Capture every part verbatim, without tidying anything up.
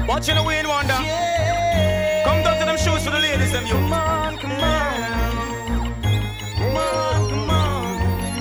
Watching the Wayne Wonder. Yeah. Come down to them shoes for the ladies, them you. Come on, come on. Come on, come on.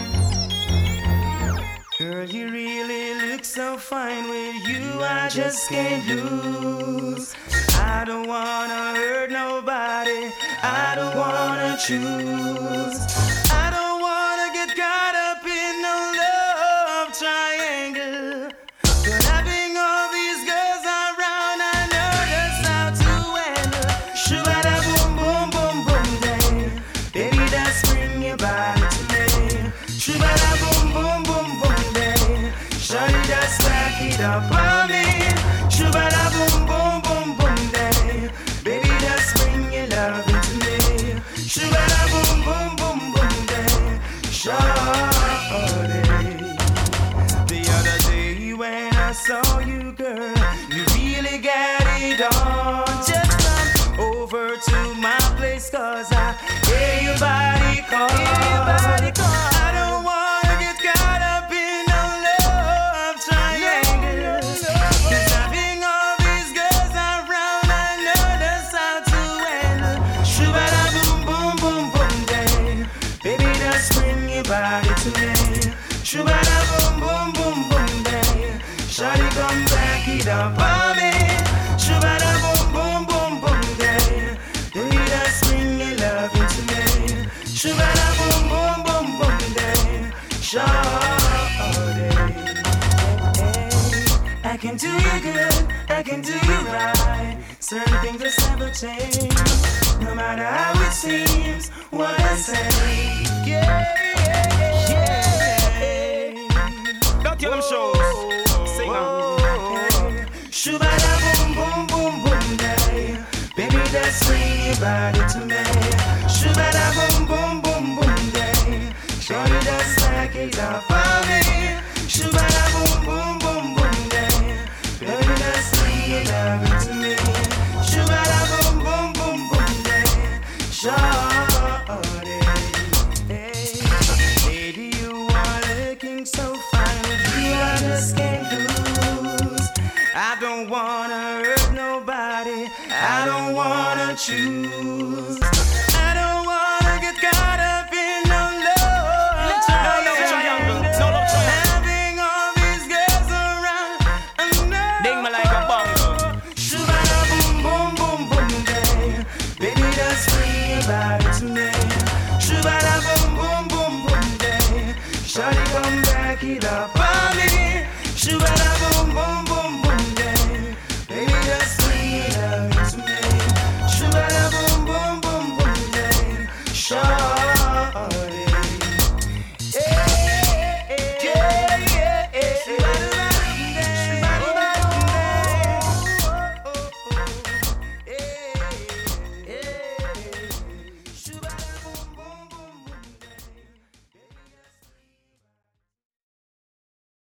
Girl, you really look so fine with you. I just can't lose. I don't wanna hurt nobody. I don't wanna choose. I don't wanna get caught up in no love triangle. But having all these girls around, I know just how to handle. Shubada boom boom boom boom day. Baby, that's bring your body to me. Shubada boom boom boom boom day. Shawty, just back it up on me. Shubada boom boom boom boom day. Baby, just bring your love into me. Shubada boom boom boom boom day. Shawty. The other day when I saw you, girl, you really got it on. Just come over to my place, cause I hear your body call. I don't wanna get caught up in no love triangle. Cause having all these girls around, I know that's how to handle. Shubada boom boom boom boom day. Baby, just bring your body to me. Shubada boom boom boom boom day. Shawty, come back it up on me. Shubada boom boom boom boom day. Baby, just bring your love into me. Shubada boom boom boom boom day. Shawty. I can do you good, I can do you right. Certain things just never change, no matter how it seems. What I say, yeah, yeah, yeah. Don't tell them shows. Sing on. Shubada boom boom boom boom day. Baby, just bring your body to me. Shubada boom boom boom boom day. Shorty, just back it up on me. Shubada boom boom boom boom day. Baby, just bring your love into me. Shubada boom boom boom boom day. Shorty, hey. Baby, you are looking so fine with you. I just can't lose. I don't wanna hurt nobody. I don't wanna choose. I don't wanna get caught up in no love triangle. No love triangle. Having all these girls around, I know. Ding me like a bongo. Shubada boom boom boom boom day. Baby, just bring your body to me. Shubada boom boom boom boom day. Shawty, come back it up on me. Shubada boom boom boom boom day. Baby, just bring your love into me. Shubada boom boom boom boom day. Shawty.